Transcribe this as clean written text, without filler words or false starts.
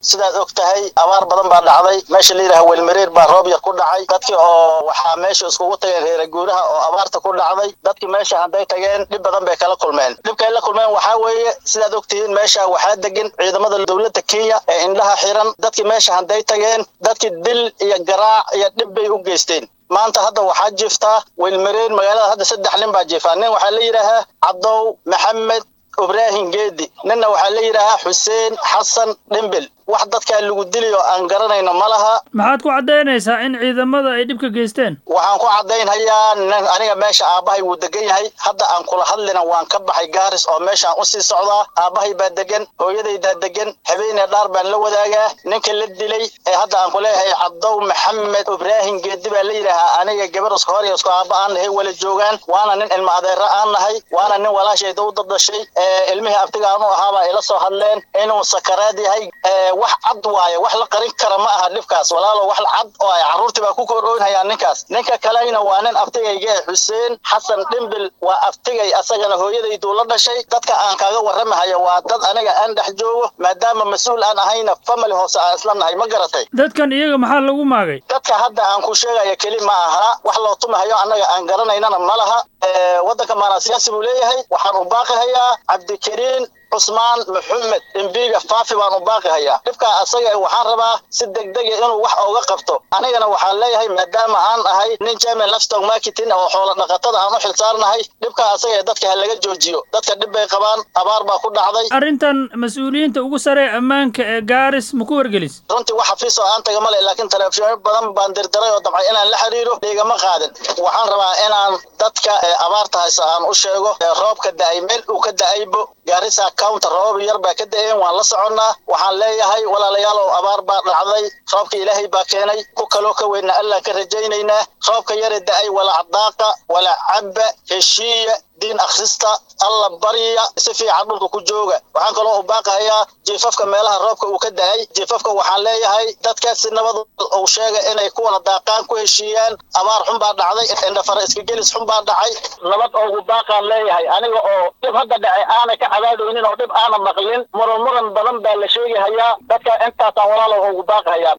sidaad ogtahay abaar badan baa dhacday meesha la yiraahdo Weelmareer baa roob yar ku dhacay dadkii oo waxa meesha iskugu tageen reer guuraha oo abaarta ku dhacday dadkii meesha haday tageen dib badan bay kala kulmeen dibka ay la kulmeen waxa weeye sidaad ogtahay meesha waxa degan ciidamada dawladda Kenya ee indhaha xiran dadkii meesha haday tageen dadkii dil iyo garaac iyo dib bay u geysteen maanta hadda waxa jifta Weelmareer magaalada hadda 3 nin baa jifaan nin waxa la yiraahdaa Cabdow Maxamed Ibrahim Geedi ninna waxa la yiraahdaa Xuseen Xasan Dhimbil wax dadka lagu diliyo aan garanayno malaha maxaad ku cadeynaysaa in ciidamada ay dibka geysteen waxaan ku cadeynayaa aniga meesha aabahay uu degan yahay hadda aan kula hadlina waan ka baxay Gaaris oo meesha u sii socdaa aabahay baa degan hooyadayda degan habeenay dhaar baan la wadaagaa ninka la dilay ee hadda aan ku leeyahay Cabdow Maxamed Ibrahim Geedi baa la yiraahdaa aniga gabar isku hor iyo isku aaba aan hay wala joogan waana nin ilma adeer aan nahay waana nin walaasheed u dadashay ilmihi abtiga aanu ahaaba ila soo hadleen inuu sakaraad yahay wax cad waaye wax la qarin kara ma aha dhibkaas walaalo wax la cad oo ay caruurtii baa ku koroonayaan ninkaas ninka kaleena waa nin aftigayga Xuseen Xasan Dhimbil waa aftigay asagana hooyadaydu la dhashay dadka aan kaaga waramahayo waa dad aniga aan dhex joogo maadaama mas'uul aan ahayna family hoose aan isla nahay ma garatay dadkan iyaga maxaa lagu maagay dadka hadda aan ku sheegayo kali ma aha wax loo tumahayo anaga aan garanaynana malaha wadanka maana siyaasi buu leeyahay waxaan u baaqayaa Cabdikariin Usmaan Maxamed imbiga faafi baan u baaqayaa dibka asaga waxaan rabaa si degdeg ah inuu wax uga qabto anigana waxaan leeyahay maadaama aan ahay nin German livestock marketing oo xoolo dhaqatada aan u xilsaarnahay dibka asaga dadka laga joojiyo dadka dib bay qabaan abaar baa ku dhacday arintan mas'uuliyiinta ugu sare ammaanka ee Gaaris ma ku wargelis runtii waxa fiiso aan taga male laakiin telefoon badan baan dirdiray oo dabcan inaan la xiriiro dhigama qaadan waxaan rabaa inaan dadka abaarta haysa aan u sheego roobka daay meel uu ka daaybo Gaarisa counter roob yar baa ka daayeen waan la soconaa waxaan leeyahay walaalayaal oo abaar baa dhacday roobka Ilaahay baa keenay ku kalo ka weyn Allah ka rajaynaynaa roobka yar daay wala cadaaqa wala cabba heshiya diin akhrista Allah bariya si fiican dhulka ku jooga waxaan kaloo u baaqayaa jiifafka meelaha roobka uu ka daay jiifafka waxaan leeyahay dadka si nabad oo sheega inay ku wada daaqaan ku heshiiyaan abaar xun baa dhacday indha fara iska gelis xun baa dhacay nabad oo baaqaan leeyahay aniga oo dib hadda dhacay aana ka cabaadoonin oo dib aana maqlin muran badan baa la sheegayaa dadka intaas walaalo oo baaqayaa